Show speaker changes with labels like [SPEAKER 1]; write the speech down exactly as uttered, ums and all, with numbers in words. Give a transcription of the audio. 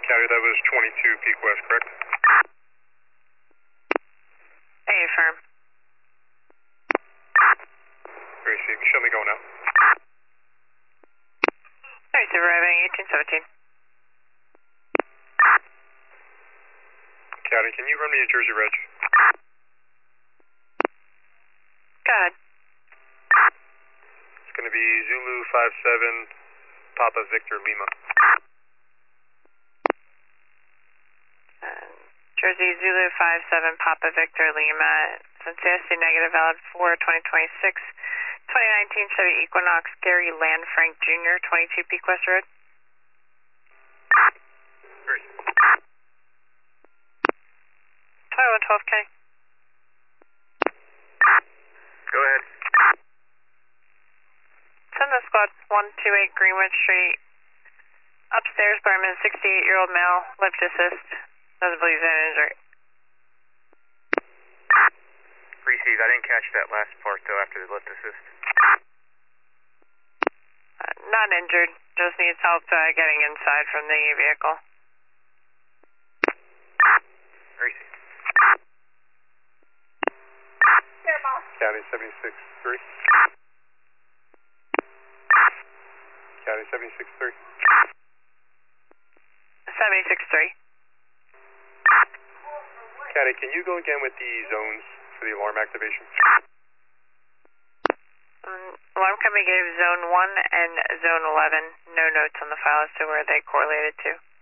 [SPEAKER 1] County, that was twenty-two Peak West, correct?
[SPEAKER 2] Hey, affirm.
[SPEAKER 1] Gracie, show me go now.
[SPEAKER 2] Alright, arriving eighteen seventeen.
[SPEAKER 1] County, can you run me a Jersey Reg?
[SPEAKER 2] Go ahead.
[SPEAKER 1] It's going to be Zulu five seven, Papa Victor Lima.
[SPEAKER 2] Uh, Jersey Zulu five seven, Papa Victor Lima. Cincinnati negative, valid for twenty twenty-six. twenty nineteen Chevy Equinox, Gary Land Frank Junior, twenty-two Peak West Road.
[SPEAKER 1] Gracie.
[SPEAKER 2] twenty-one twelve K.
[SPEAKER 1] Go ahead.
[SPEAKER 2] Send the squad one two eight Greenwood Street. Upstairs, Berman, sixty-eight-year-old male, lift assist. Doesn't believe he's in injury.
[SPEAKER 1] Reese, I didn't catch that last part though after the lift assist.
[SPEAKER 2] Uh, not injured, just needs help uh, getting inside from the vehicle.
[SPEAKER 1] Reese. County seventy-six three. County seventy-six three.
[SPEAKER 2] seventy-six three.
[SPEAKER 1] County, can you go again with the zones for the alarm activation?
[SPEAKER 2] Um, alarm company gave zone one and zone eleven. No notes on the file as to where they correlated to.